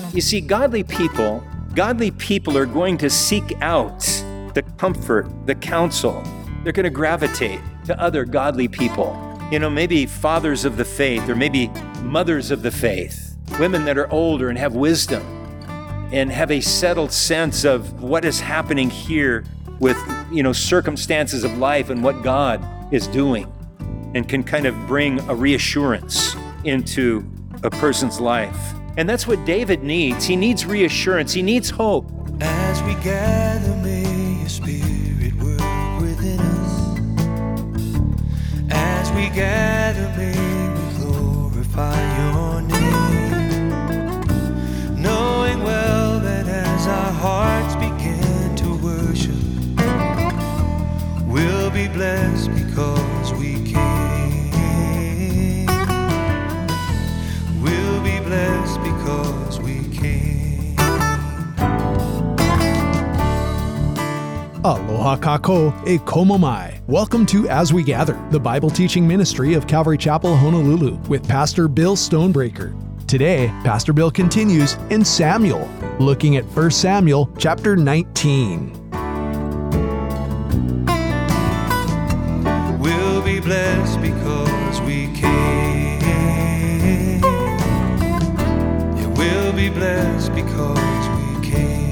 You see, godly people are going to seek out the comfort, the counsel. They're going to gravitate to other godly people. Maybe fathers of the faith, or maybe mothers of the faith, women that are older and have wisdom and have a settled sense of what is happening here with, circumstances of life and what God is doing, and can kind of bring a reassurance into a person's life. And that's what David needs. He needs reassurance. He needs hope. As we gather, may your spirit work within us. As we gather, may we glorify your name. Knowing well that as our hearts begin to worship, we'll be blessed because we came. We'll be blessed because we came. Aloha kako e komo mai. Welcome to As We Gather, the Bible teaching ministry of Calvary Chapel, Honolulu, with Pastor Bill Stonebreaker. Today, Pastor Bill continues in Samuel, looking at 1 Samuel chapter 19. We'll be blessed because we came. Yeah, we'll be blessed because we came.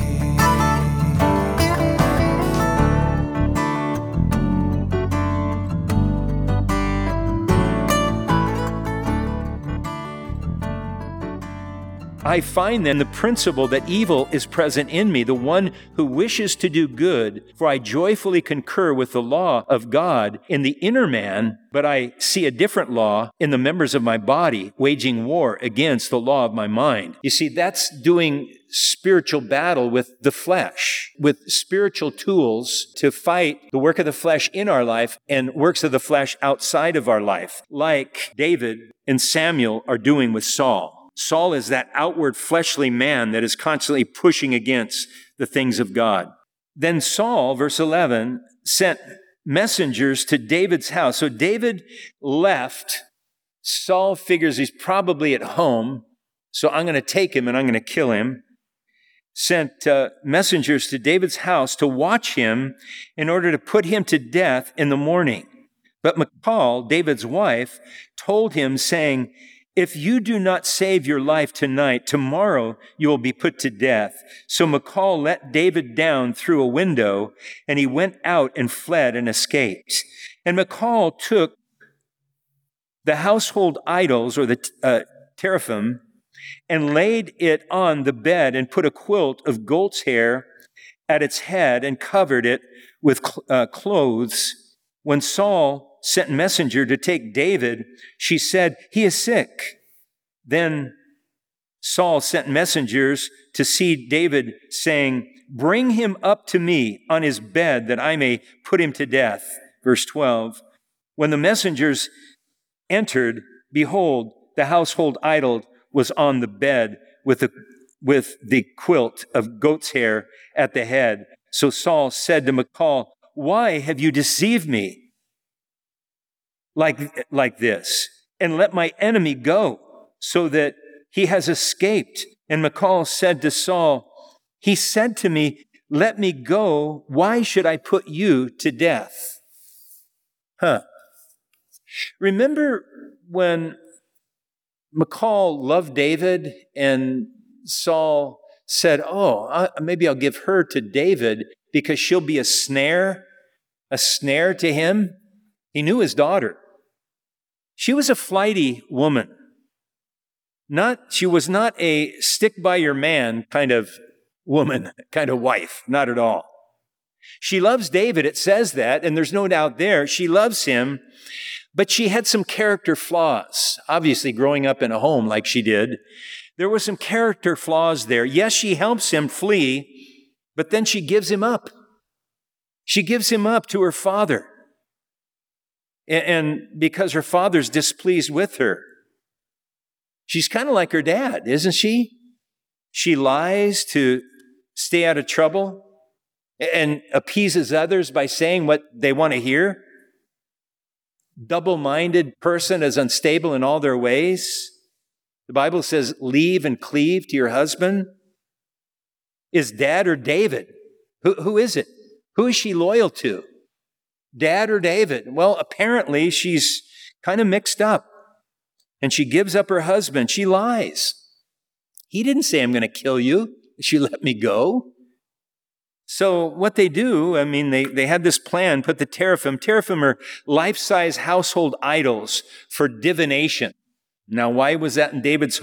I find then the principle that evil is present in me, the one who wishes to do good, for I joyfully concur with the law of God in the inner man, but I see a different law in the members of my body, waging war against the law of my mind. You see, that's doing spiritual battle with the flesh, with spiritual tools to fight the work of the flesh in our life and works of the flesh outside of our life, like David and Samuel are doing with Saul. Saul is that outward fleshly man that is constantly pushing against the things of God. Then Saul, verse 11, sent messengers to David's house. So David left. Saul figures he's probably at home, so I'm going to take him and I'm going to kill him. Sent messengers to David's house to watch him in order to put him to death in the morning. But Michal, David's wife, told him, saying, "If you do not save your life tonight, tomorrow you will be put to death." So Michal let David down through a window, and he went out and fled and escaped. And Michal took the household idols, or the teraphim, and laid it on the bed and put a quilt of goat's hair at its head and covered it with clothes. When Saul sent messenger to take David, she said, "He is sick." Then Saul sent messengers to see David, saying, "Bring him up to me on his bed that I may put him to death." Verse 12, when the messengers entered, behold, the household idol was on the bed with the quilt of goat's hair at the head. So Saul said to Michal, "Why have you deceived me like this, and let my enemy go, so that he has escaped?" And Michal said to Saul, "He said to me, 'Let me go. Why should I put you to death?'" Remember when Michal loved David and Saul said, maybe I'll give her to David because she'll be a snare to him? He knew his daughter. She was a flighty woman. She was not a stick by your man kind of woman, kind of wife, not at all. She loves David, it says that, and there's no doubt there. She loves him, but she had some character flaws. Obviously, growing up in a home like she did, there were some character flaws there. Yes, she helps him flee, but then she gives him up. She gives him up to her father. And because her father's displeased with her. She's kind of like her dad, isn't she? She lies to stay out of trouble and appeases others by saying what they want to hear. Double-minded person is unstable in all their ways. The Bible says, leave and cleave to your husband. Is Dad or David? Who is it? Who is she loyal to? Dad or David? Well, apparently she's kind of mixed up. And she gives up her husband. She lies. He didn't say, I'm going to kill you. She let me go. So what they do, they had this plan, put the teraphim. Teraphim are life-size household idols for divination. Now, why was that in David's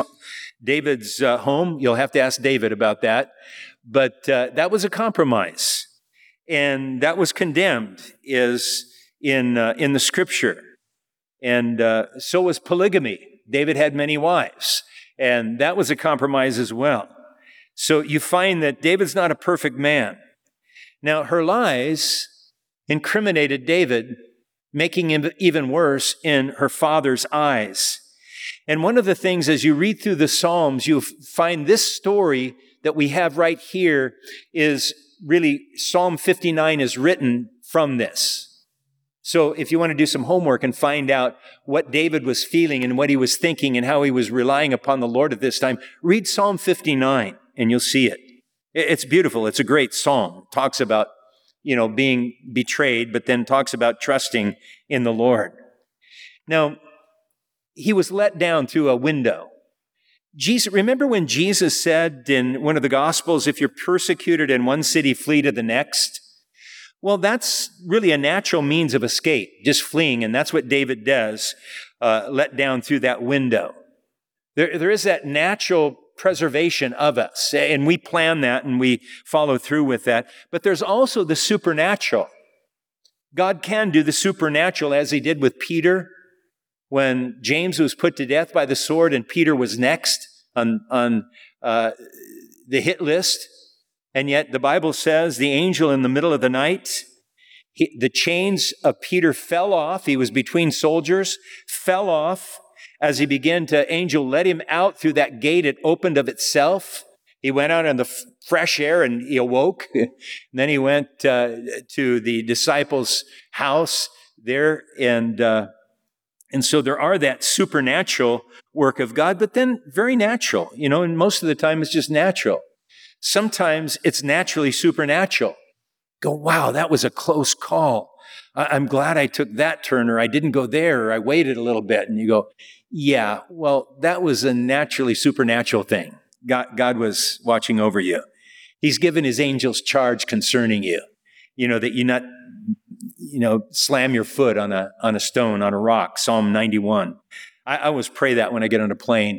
home? You'll have to ask David about that. But that was a compromise. And that was condemned is in the Scripture. And so was polygamy. David had many wives. And that was a compromise as well. So you find that David's not a perfect man. Now, her lies incriminated David, making him even worse in her father's eyes. And one of the things, as you read through the Psalms, you find this story that we have right here is really, Psalm 59 is written from this. So if you want to do some homework and find out what David was feeling and what he was thinking and how he was relying upon the Lord at this time, read Psalm 59 and you'll see it. It's beautiful. It's a great psalm. It talks about, being betrayed, but then talks about trusting in the Lord. Now, he was let down through a window. Remember when Jesus said in one of the Gospels, if you're persecuted in one city, flee to the next? Well, that's really a natural means of escape, just fleeing, and that's what David does, let down through that window. There is that natural preservation of us, and we plan that and we follow through with that. But there's also the supernatural. God can do the supernatural as he did with Peter when James was put to death by the sword and Peter was next on the hit list. And yet the Bible says the angel in the middle of the night, the chains of Peter fell off. He was between soldiers, fell off. As he began to, angel let him out through that gate. It opened of itself. He went out in the fresh air and he awoke. And then he went to the disciples' house there. And so there are that supernatural work of God, but then very natural, and most of the time it's just natural. Sometimes it's naturally supernatural. Go, wow, that was a close call. I'm glad I took that turn, or I didn't go there, or I waited a little bit. And you go, yeah, well, that was a naturally supernatural thing. God was watching over you. He's given his angels charge concerning you, that you not, slam your foot on a stone, on a rock, Psalm 91. I always pray that when I get on a plane,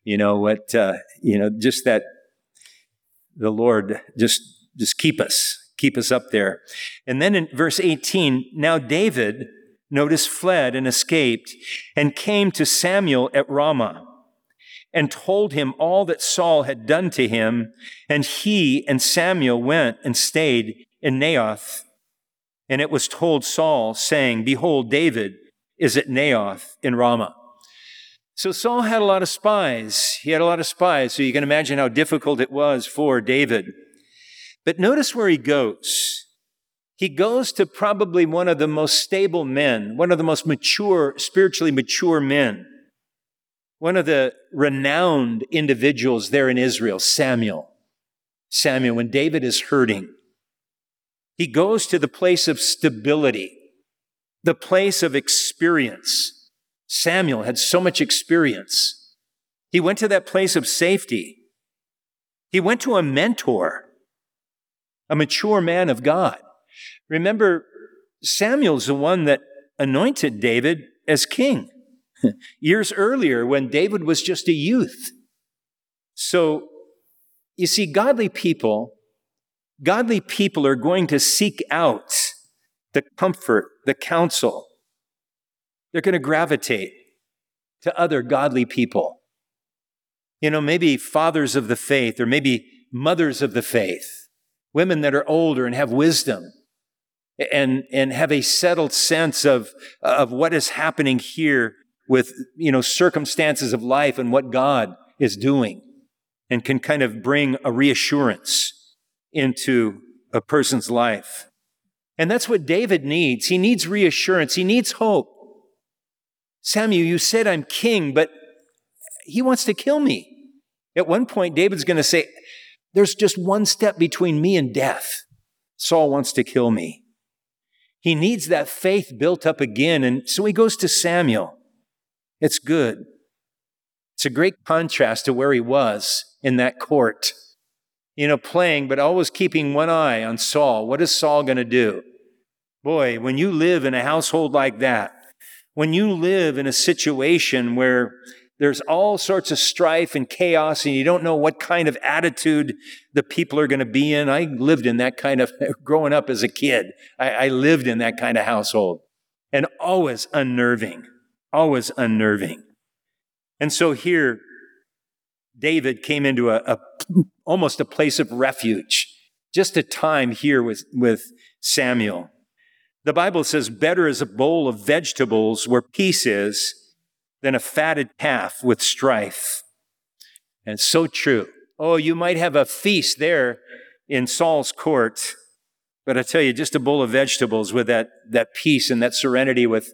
just that the Lord just keep us up there. And then in verse 18, now David, notice, fled and escaped and came to Samuel at Ramah and told him all that Saul had done to him. And he and Samuel went and stayed in Naioth. And it was told Saul, saying, behold, David is at Naioth in Ramah. So Saul had a lot of spies. He had a lot of spies. So you can imagine how difficult it was for David. But notice where he goes. He goes to probably one of the most stable men, one of the most mature, spiritually mature men, one of the renowned individuals there in Israel, Samuel. Samuel, when David is hurting, he goes to the place of stability, the place of experience. Samuel had so much experience. He went to that place of safety. He went to a mentor, a mature man of God. Remember, Samuel's the one that anointed David as king years earlier when David was just a youth. So, you see, godly people are going to seek out the comfort, the counsel. They're going to gravitate to other godly people. Maybe fathers of the faith or maybe mothers of the faith, women that are older and have wisdom and have a settled sense of what is happening here with, circumstances of life and what God is doing, and can kind of bring a reassurance into a person's life. And that's what David needs. He needs reassurance. He needs hope. Samuel, you said I'm king, but he wants to kill me. At one point, David's going to say, there's just one step between me and death. Saul wants to kill me. He needs that faith built up again. And so he goes to Samuel. It's good. It's a great contrast to where he was in that court. Playing, but always keeping one eye on Saul. What is Saul going to do? Boy, when you live in a household like that, when you live in a situation where there's all sorts of strife and chaos and you don't know what kind of attitude the people are going to be in. I lived in that kind of, growing up as a kid, I lived in that kind of household. And always unnerving. And so here, David came into almost a place of refuge. Just a time here with Samuel. The Bible says, better is a bowl of vegetables where peace is than a fatted calf with strife. And it's so true. Oh, you might have a feast there in Saul's court, but I tell you, just a bowl of vegetables with that peace and that serenity with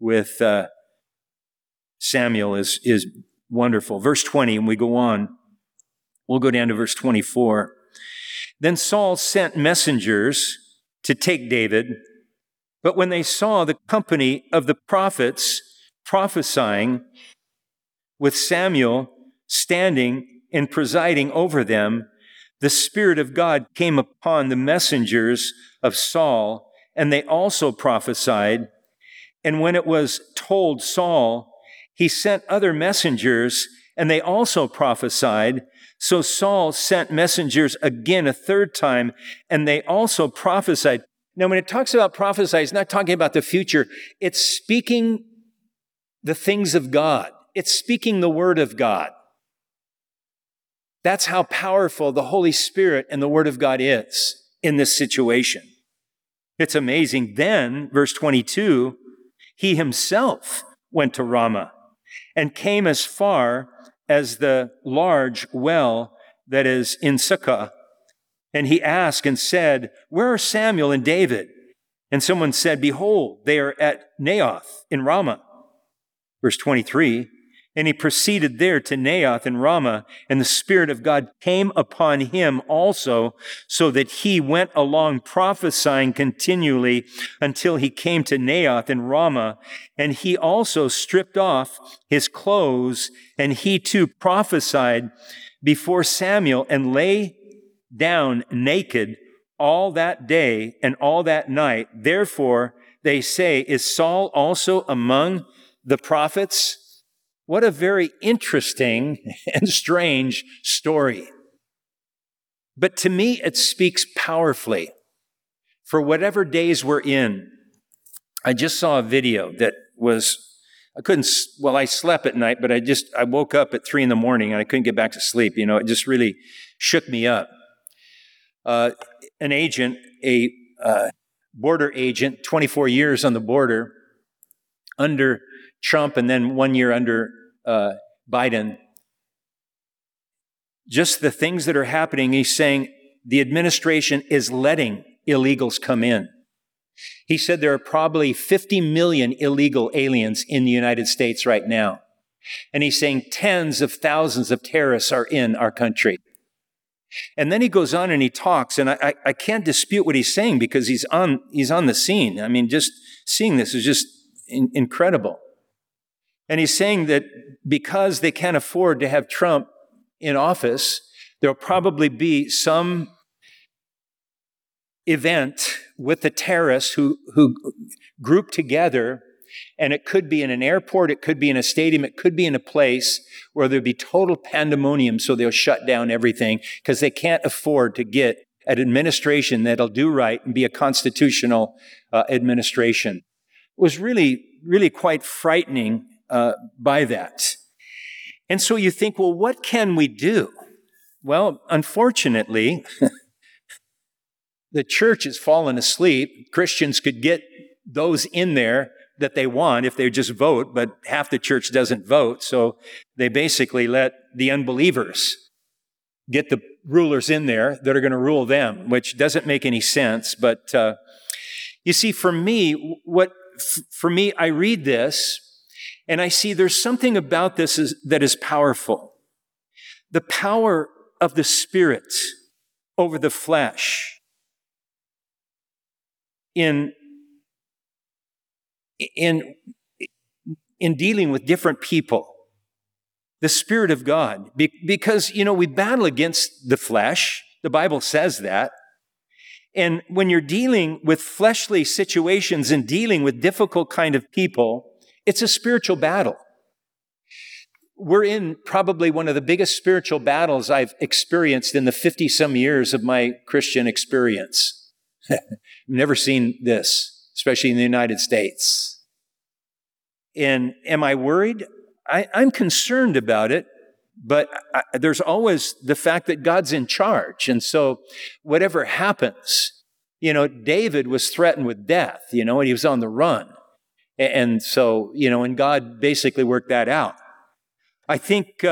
Samuel is wonderful. Verse 20, and we go on. We'll go down to verse 24. Then Saul sent messengers to take David, but when they saw the company of the prophets prophesying with Samuel standing and presiding over them, the Spirit of God came upon the messengers of Saul, and they also prophesied. And when it was told Saul, he sent other messengers, and they also prophesied. So Saul sent messengers again a third time, and they also prophesied. Now, when it talks about prophesy, it's not talking about the future. It's speaking the things of God. It's speaking the word of God. That's how powerful the Holy Spirit and the word of God is in this situation. It's amazing. Then, verse 22, he himself went to Ramah and came as far as the large well that is in Sukkah. And he asked and said, where are Samuel and David? And someone said, behold, they are at Naioth in Ramah. Verse 23, and he proceeded there to Naioth in Ramah, and the Spirit of God came upon him also, so that he went along prophesying continually until he came to Naioth in Ramah. And he also stripped off his clothes, and he too prophesied before Samuel, and lay down naked all that day and all that night. Therefore, they say, is Saul also among the prophets? What a very interesting and strange story. But to me, it speaks powerfully for whatever days we're in. I just saw a video that was, I slept at night, but I woke up at 3 a.m. and I couldn't get back to sleep. It just really shook me up. An agent, a border agent, 24 years on the border under Trump and then 1 year under Biden. Just the things that are happening, he's saying the administration is letting illegals come in. He said there are probably 50 million illegal aliens in the United States right now. And he's saying tens of thousands of terrorists are in our country. And then he goes on and he talks, and I can't dispute what he's saying because he's on the scene. I mean, just seeing this is just incredible. And he's saying that because they can't afford to have Trump in office, there'll probably be some event with the terrorists who group together, and it could be in an airport, it could be in a stadium, it could be in a place where there'll be total pandemonium, so they'll shut down everything because they can't afford to get an administration that'll do right and be a constitutional administration. It was really, really quite frightening by that. And so you think, well, what can we do? Well, unfortunately, the church has fallen asleep. Christians could get those in there that they want if they just vote, but half the church doesn't vote. So they basically let the unbelievers get the rulers in there that are going to rule them, which doesn't make any sense. But you see, for me, I read this, And I see there's something about this that is powerful. The power of the Spirit over the flesh in dealing with different people. The Spirit of God. Because, we battle against the flesh. The Bible says that. And when you're dealing with fleshly situations and dealing with difficult kind of people, it's a spiritual battle. We're in probably one of the biggest spiritual battles I've experienced in the 50-some years of my Christian experience. I've never seen this, especially in the United States. And am I worried? I'm concerned about it, but there's always the fact that God's in charge. And so whatever happens, David was threatened with death, and he was on the run. And so, and God basically worked that out. I think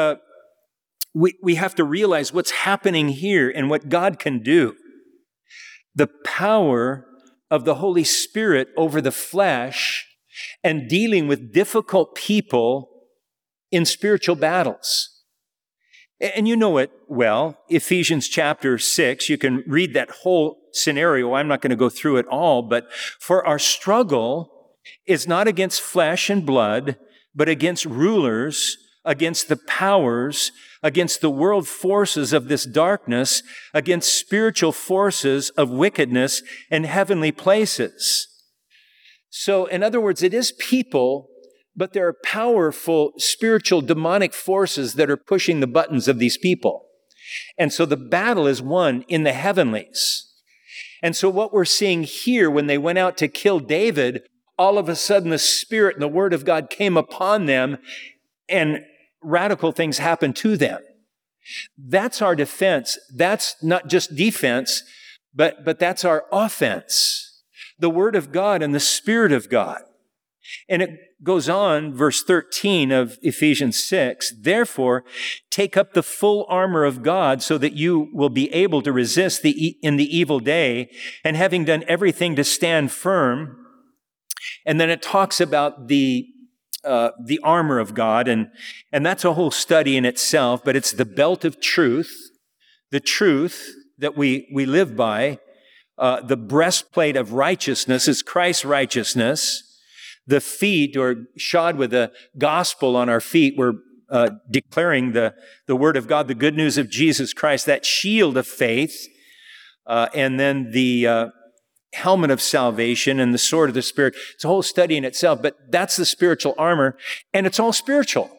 we have to realize what's happening here and what God can do. The power of the Holy Spirit over the flesh and dealing with difficult people in spiritual battles. And you know it well. Ephesians chapter 6, you can read that whole scenario. I'm not going to go through it all, but for our struggle is not against flesh and blood, but against rulers, against the powers, against the world forces of this darkness, against spiritual forces of wickedness in heavenly places. So, in other words, it is people, but there are powerful spiritual demonic forces that are pushing the buttons of these people. And so the battle is won in the heavenlies. And so what we're seeing here when they went out to kill David, all of a sudden the Spirit and the Word of God came upon them and radical things happened to them. That's our defense. That's not just defense, but that's our offense. The Word of God and the Spirit of God. And it goes on, verse 13 of Ephesians 6, therefore, take up the full armor of God so that you will be able to resist in the evil day, and having done everything to stand firm. And then it talks about the armor of God, and that's a whole study in itself, but it's the belt of truth, the truth that we live by. The breastplate of righteousness is Christ's righteousness. The feet are shod with the gospel on our feet. We're declaring the word of God, the good news of Jesus Christ, that shield of faith, and then the helmet of salvation and the sword of the Spirit. It's a whole study in itself, but that's the spiritual armor, and it's all spiritual.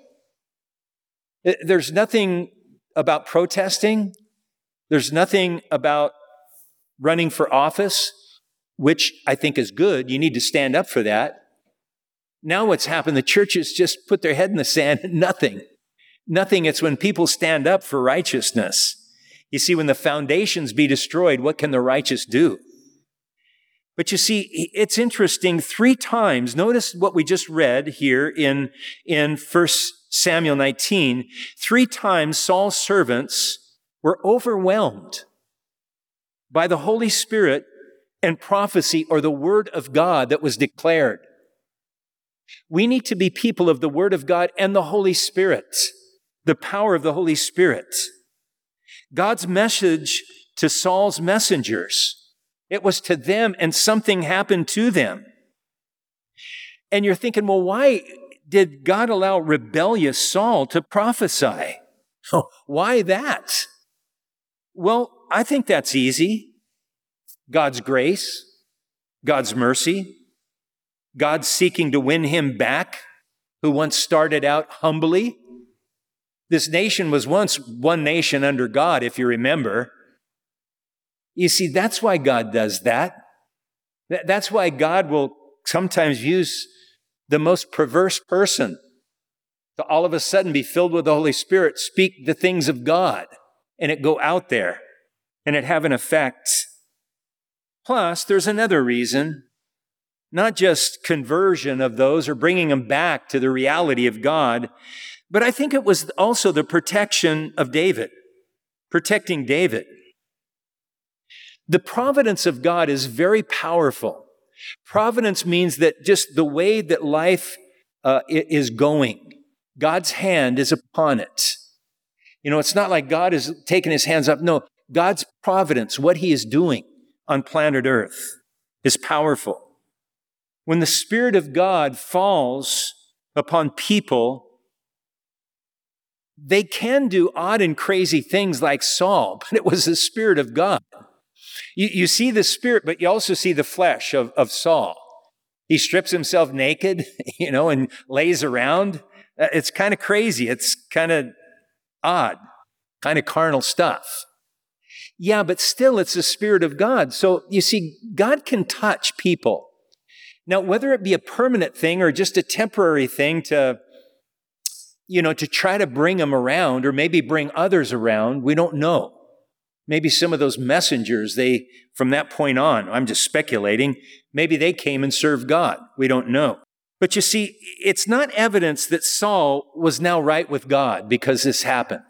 There's nothing about protesting. There's nothing about running for office, which I think is good. You need to stand up for that. Now what's happened, the churches just put their head in the sand. Nothing. It's when people stand up for righteousness. You see, when the foundations be destroyed, what can the righteous do? But you see, it's interesting, 3 times, notice what we just read here in 1 Samuel 19, 3 times Saul's servants were overwhelmed by the Holy Spirit and prophecy or the word of God that was declared. We need to be people of the Word of God and the Holy Spirit, the power of the Holy Spirit. God's message to Saul's messengers, it was to them, and something happened to them. And you're thinking, well, why did God allow rebellious Saul to prophesy? Why that? Well, I think that's easy. God's grace, God's mercy, God seeking to win him back, who once started out humbly. This nation was once one nation under God, if you remember. You see, that's why God does that. That's why God will sometimes use the most perverse person to all of a sudden be filled with the Holy Spirit, speak the things of God, and it go out there, and it have an effect. Plus, there's another reason. Not just conversion of those or bringing them back to the reality of God, but I think it was also the protection of David, protecting David. The providence of God is very powerful. Providence means that just the way that life is going. God's hand is upon it. It's not like God is taking his hands up. No, God's providence, what he is doing on planet Earth, is powerful. When the Spirit of God falls upon people, they can do odd and crazy things like Saul, but it was the Spirit of God. You see the Spirit, but you also see the flesh of Saul. He strips himself naked, and lays around. It's kind of crazy. It's kind of odd, kind of carnal stuff. Yeah, but still it's the Spirit of God. So you see, God can touch people. Now, whether it be a permanent thing or just a temporary thing to try to bring them around or maybe bring others around, we don't know. Maybe some of those messengers, from that point on, I'm just speculating, maybe they came and served God. We don't know. But you see, it's not evidence that Saul was now right with God because this happened.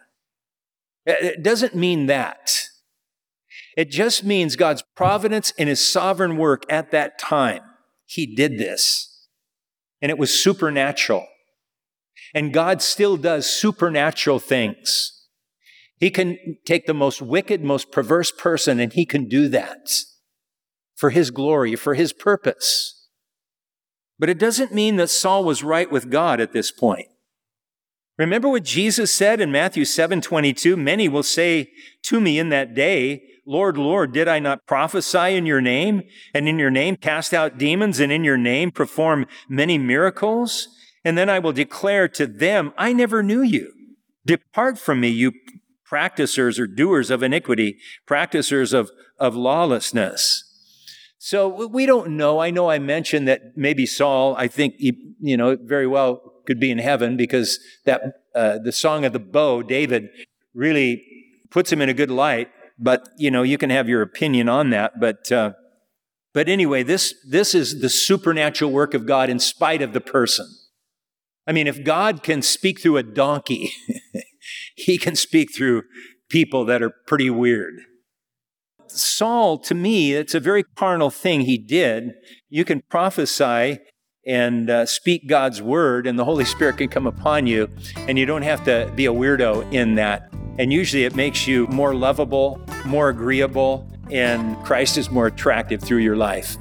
It doesn't mean that. It just means God's providence and his sovereign work at that time. He did this. And it was supernatural. And God still does supernatural things. He can take the most wicked, most perverse person, and he can do that for his glory, for his purpose. But it doesn't mean that Saul was right with God at this point. Remember what Jesus said in Matthew 7:22, "Many will say to me in that day, 'Lord, Lord, did I not prophesy in your name, and in your name cast out demons, and in your name perform many miracles?' And then I will declare to them, 'I never knew you. Depart from me, you practicers or doers of iniquity, practicers of lawlessness.'" So we don't know. I know I mentioned that maybe Saul, I think, very well could be in heaven because the Song of the Bow, David, really puts him in a good light. But, you can have your opinion on that. But anyway, this is the supernatural work of God in spite of the person. I mean, if God can speak through a donkey, he can speak through people that are pretty weird. Saul, to me, it's a very carnal thing he did. You can prophesy and speak God's word, and the Holy Spirit can come upon you, and you don't have to be a weirdo in that. And usually it makes you more lovable, more agreeable, and Christ is more attractive through your life.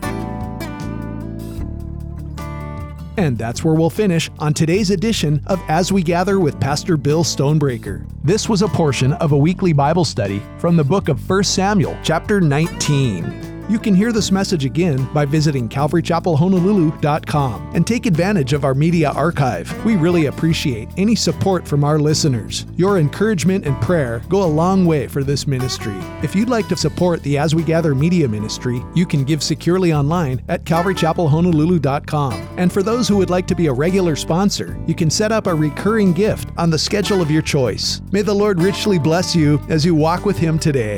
And that's where we'll finish on today's edition of As We Gather with Pastor Bill Stonebreaker. This was a portion of a weekly Bible study from the book of 1 Samuel, chapter 19. You can hear this message again by visiting CalvaryChapelHonolulu.com and take advantage of our media archive. We really appreciate any support from our listeners. Your encouragement and prayer go a long way for this ministry. If you'd like to support the As We Gather media ministry, you can give securely online at CalvaryChapelHonolulu.com. And for those who would like to be a regular sponsor, you can set up a recurring gift on the schedule of your choice. May the Lord richly bless you as you walk with Him today.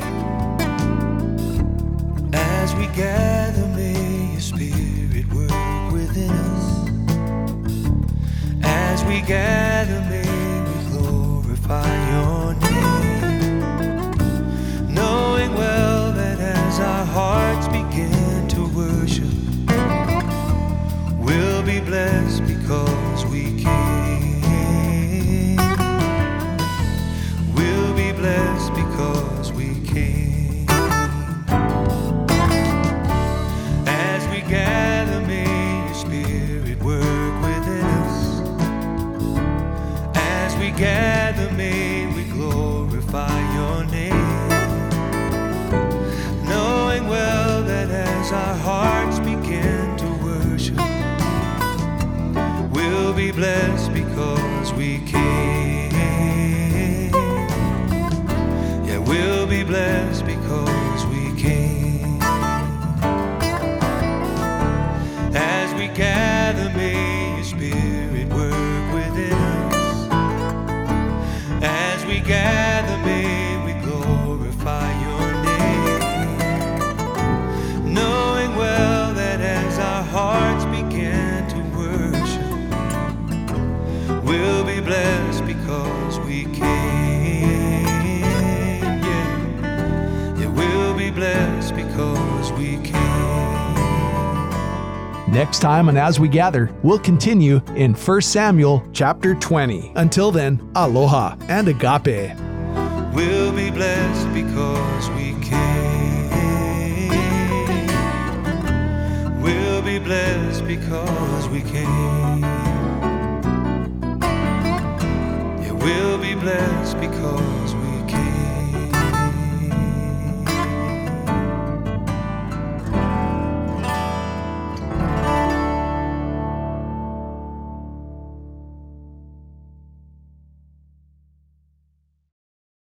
As we gather, may your Spirit work within us. As we gather, may we glorify your name, knowing well that as our hearts begin to worship, we'll be blessed because we came. We'll be blessed because we came. Gather, may your Spirit work within us. As we gather, may we glorify your name, knowing well that as our hearts begin to worship, we'll be blessed because we came. Yeah, we'll be blessed because we came. As we gather, may your Spirit work within us. As we gather, may we glorify your name, knowing well that as our hearts begin to worship, we'll be blessed because we came. Yeah, we'll be blessed because we came. Next time on As We Gather, we'll continue in 1 Samuel chapter 20. Until then, aloha and agape. We'll be blessed because we came. We'll be blessed because we came. Yeah, we'll be blessed because we